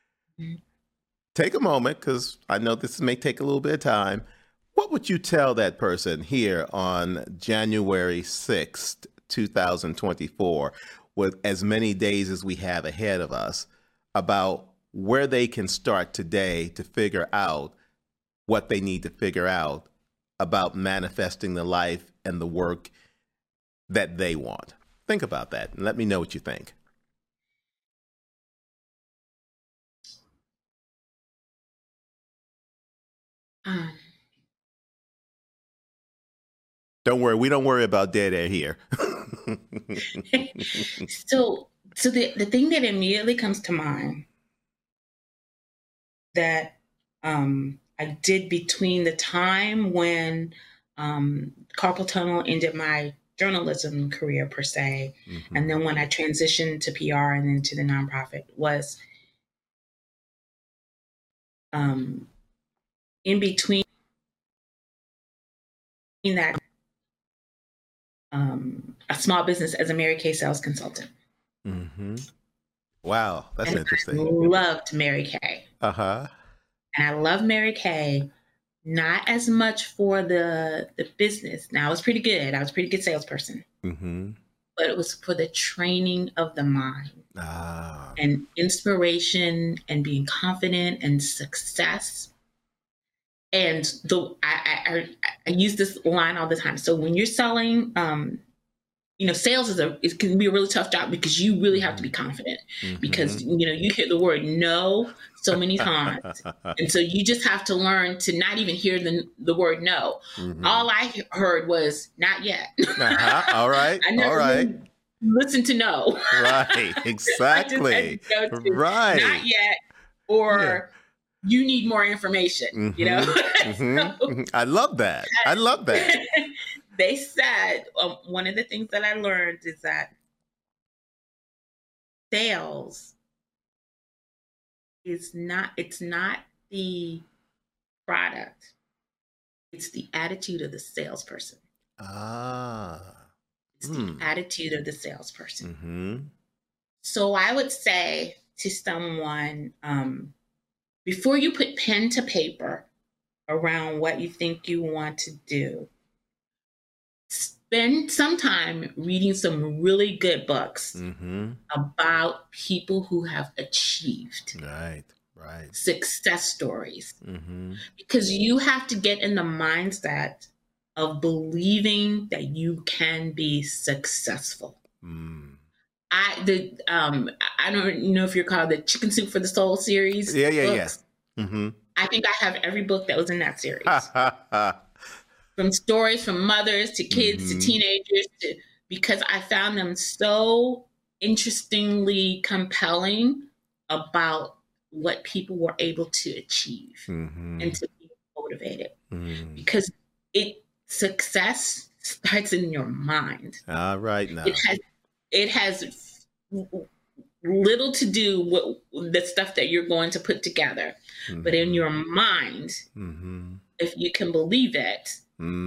Take a moment, because I know this may take a little bit of time. What would you tell that person here on January 6th, 2024, with as many days as we have ahead of us, about where they can start today to figure out what they need to figure out about manifesting the life and the work that they want? Think about that and let me know what you think. Don't worry. We don't worry about dead air here. So the thing that immediately comes to mind that I did between the time when carpal tunnel ended my journalism career per se, and then when I transitioned to PR and then to the nonprofit was in between that a small business as a Mary Kay sales consultant. Wow, that's interesting. I loved Mary Kay. And I love Mary Kay, not as much for the business. Now, I was pretty good. I was a pretty good salesperson. But it was for the training of the mind and inspiration and being confident and success. And I use this line all the time. So when you're selling, sales it can be a really tough job because you really have to be confident because, you hear the word no so many times. And so you just have to learn to not even hear the word no. All I heard was not yet. All right. I never really listened to no. Right. Exactly. Right. Not yet. Or you need more information, So, I love that. They said one of the things that I learned is that sales it's not the product. It's the attitude of the salesperson. It's the attitude of the salesperson. So I would say to someone, before you put pen to paper around what you think you want to do, spend some time reading some really good books about people who have achieved success stories. Because you have to get in the mindset of believing that you can be successful. I don't know if you're called the Chicken Soup for the Soul series. Books. I think I have every book that was in that series. From stories from mothers to kids to teenagers, because I found them so interestingly compelling about what people were able to achieve and to be motivated. Because success starts in your mind. Right now. It has little to do with the stuff that you're going to put together. But in your mind, if you can believe it,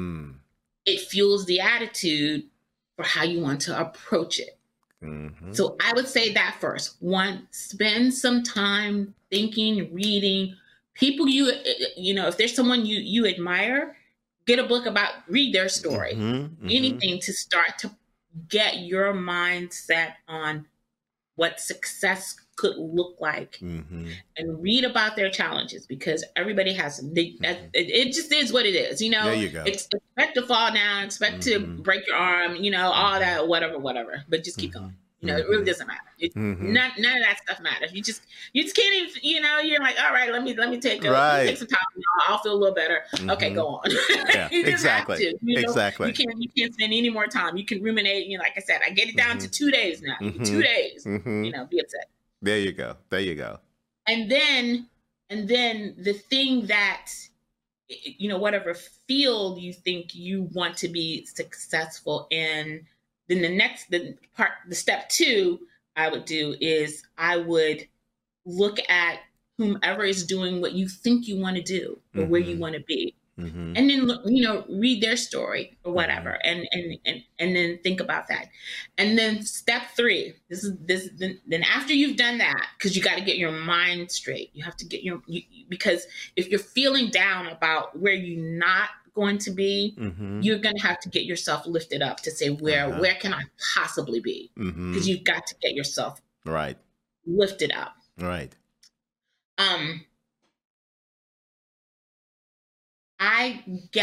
it fuels the attitude for how you want to approach it. So I would say that first. One, spend some time thinking, reading. People if there's someone you admire, get a book read their story. Anything to start to get your mindset on what success could look like, and read about their challenges, because everybody has them. It just is what it is. There you go. Expect to fall down, expect to break your arm, all that, whatever. But just keep going. It really doesn't matter. None of that stuff matters. You just can't even, you're like, all right, let me take some time. I'll feel a little better. Okay, go on. Yeah, you just exactly. have to, Exactly. You can't spend any more time. You can ruminate. Like I said, I get it down to 2 days now. 2 days. Be upset. There you go. And then the thing that, whatever field you think you want to be successful in, then the step 2 I would do is I would look at whomever is doing what you think you want to do or where you want to be. And then, read their story or whatever, and then think about that. And then step 3, then after you've done that, because you got to get your mind straight. You have to get because if you're feeling down about where you're not going to be, you're going to have to get yourself lifted up to say, where can I possibly be? Because you've got to get yourself lifted up. Right. I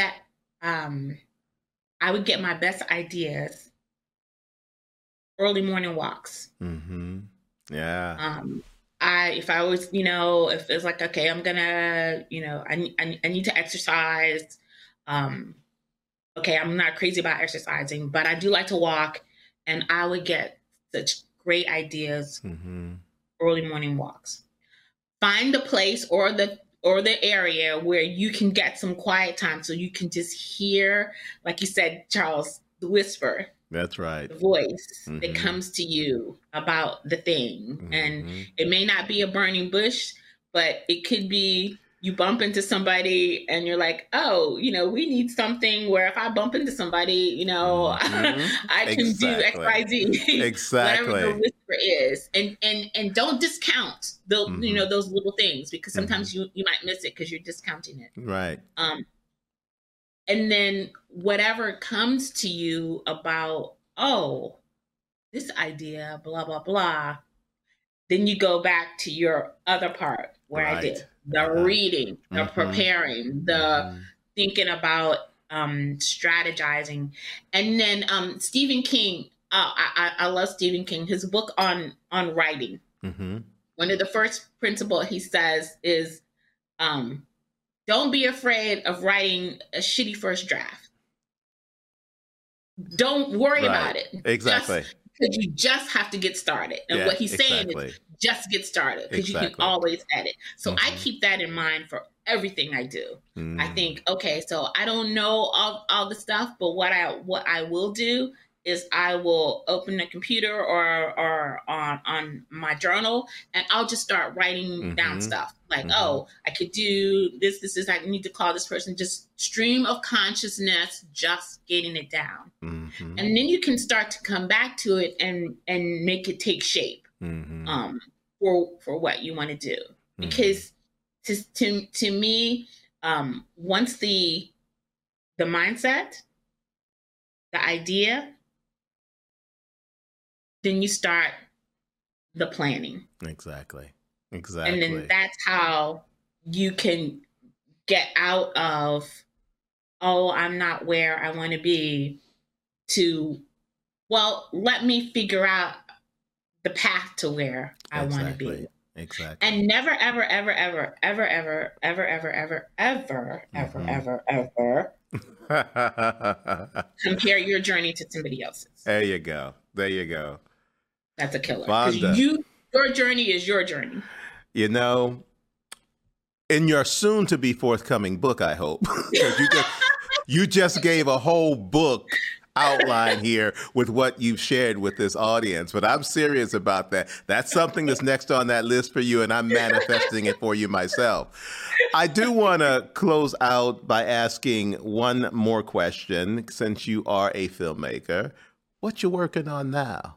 would get my best ideas early morning walks. Yeah. If I was, if it's like, okay, I'm gonna, I need to exercise. Okay, I'm not crazy about exercising, but I do like to walk, and I would get such great ideas early morning walks. Find the place or or the area where you can get some quiet time so you can just hear, like you said, Charles, the whisper. That's right. The voice that comes to you about the thing. And it may not be a burning bush, but it could be you bump into somebody and you're like, oh, we need something where if I bump into somebody, I can do X, Y, Z. Exactly. Whatever the whisper is. And don't discount the those little things, because sometimes you might miss it because you're discounting it. Right. And then whatever comes to you about, oh, this idea, blah, blah, blah, then you go back to your other part where I did the reading, the preparing, the thinking about strategizing. And then Stephen King, I love Stephen King, his book on writing. One of the first principles he says is, don't be afraid of writing a shitty first draft. Don't worry about it. Exactly. Because you just have to get started. And what he's saying is just get started, because you can always edit. So I keep that in mind for everything I do. I think, okay, so I don't know all the stuff, but what I will do is I will open the computer or on my journal, and I'll just start writing down stuff. Like, oh, I could do this, I need to call this person. Just stream of consciousness, just getting it down. And then you can start to come back to it and make it take shape for what you want to do. Because to me, once the mindset, the idea, then you start the planning. Exactly. And then that's how you can get out of, oh, I'm not where I want to be, to, well, let me figure out the path to where I want to be. Exactly. And never, ever, ever, ever, ever, ever, ever, ever, ever, ever, ever, ever, ever compare your journey to somebody else's. There you go. That's a killer. Vonda, your journey is your journey. In your soon to be forthcoming book, I hope, because you just gave a whole book outline here with what you've shared with this audience. But I'm serious about that. That's something that's next on that list for you, and I'm manifesting it for you myself. I do want to close out by asking one more question, since you are a filmmaker. What you working on now?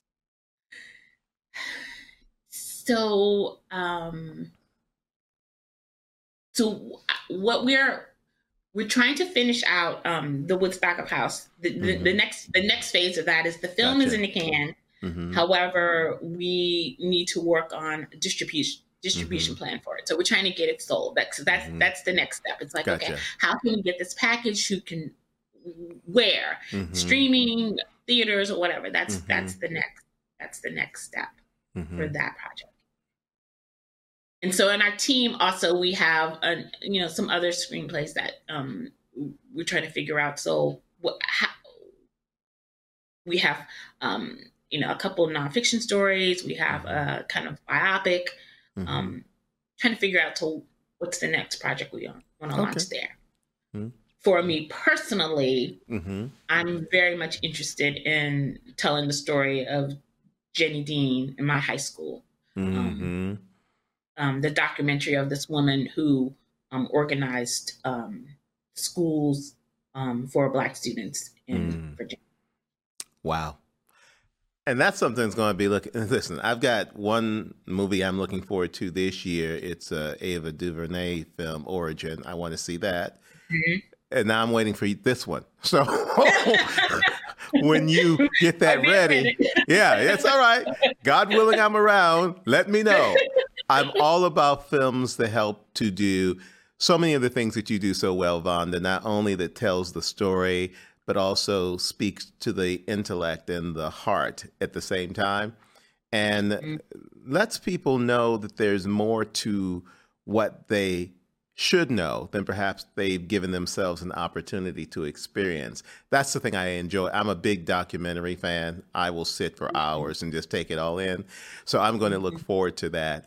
So what we're trying to finish out the Woods Backup House. The next phase of that is the film is in the can. However, we need to work on distribution plan for it. So we're trying to get it sold. That's the next step. It's like, okay, how can we get this package? Who can where? Streaming, theaters, or whatever. That's the next step for that project. And so in our team also, we have some other screenplays that we're trying to figure out. So we have a couple of nonfiction stories. We have a kind of biopic. Trying to figure out what's the next project we want to launch there. For me personally, I'm very much interested in telling the story of Jenny Dean in my high school. The documentary of this woman who organized schools for Black students in Virginia. Wow. And that's something that's going to be listen, I've got one movie I'm looking forward to this year. It's Ava DuVernay film, Origin. I want to see that. And now I'm waiting for this one. So when you get that ready, it's all right. God willing, I'm around. Let me know. I'm all about films that help to do so many of the things that you do so well, Vonda, not only that tells the story, but also speaks to the intellect and the heart at the same time, and lets people know that there's more to what they should know than perhaps they've given themselves an opportunity to experience. That's the thing I enjoy. I'm a big documentary fan. I will sit for hours and just take it all in. So I'm going to look forward to that.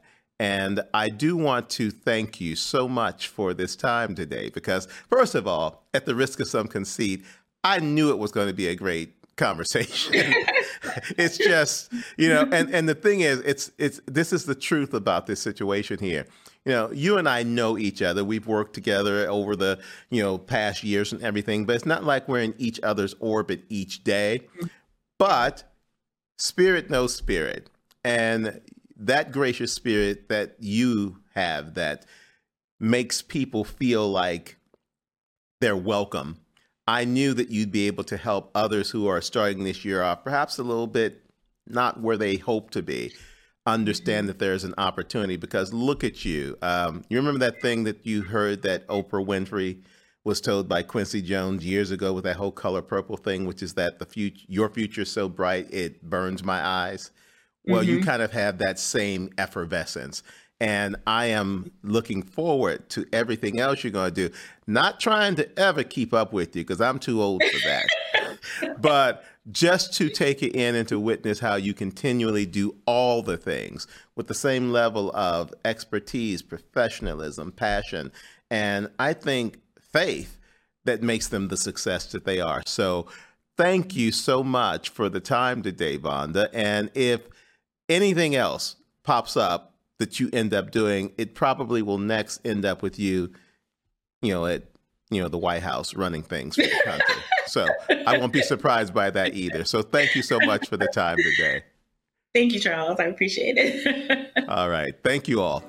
And I do want to thank you so much for this time today, because first of all, at the risk of some conceit, I knew it was going to be a great conversation. It's just, and the thing is, this is the truth about this situation here. You and I know each other. We've worked together over the, past years and everything, but it's not like we're in each other's orbit each day. But spirit knows spirit. And that gracious spirit that you have that makes people feel like they're welcome. I knew that you'd be able to help others who are starting this year off, perhaps a little bit not where they hope to be, understand that there's an opportunity. Because look at you. You remember that thing that you heard that Oprah Winfrey was told by Quincy Jones years ago with that whole Color Purple thing, which is that your future's so bright, it burns my eyes. Well, you kind of have that same effervescence. And I am looking forward to everything else you're going to do. Not trying to ever keep up with you, because I'm too old for that. But just to take it in and to witness how you continually do all the things with the same level of expertise, professionalism, passion, and I think faith that makes them the success that they are. So thank you so much for the time today, Vonda. And if anything else pops up that you end up doing, it probably will next end up with you, at the White House running things for the country. So I won't be surprised by that either. So thank you so much for the time today. Thank you, Charles. I appreciate it. All right. Thank you all.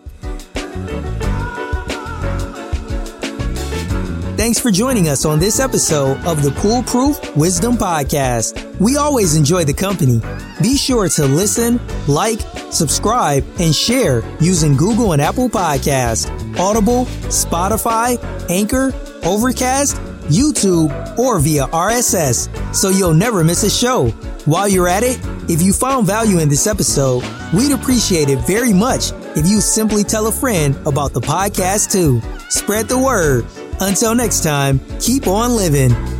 Thanks for joining us on this episode of the Poolproof Wisdom Podcast. We always enjoy the company. Be sure to listen, like, subscribe, and share using Google and Apple Podcasts, Audible, Spotify, Anchor, Overcast, YouTube, or via RSS, so you'll never miss a show. While you're at it, if you found value in this episode, we'd appreciate it very much if you simply tell a friend about the podcast too. Spread the word. Until next time, keep on living.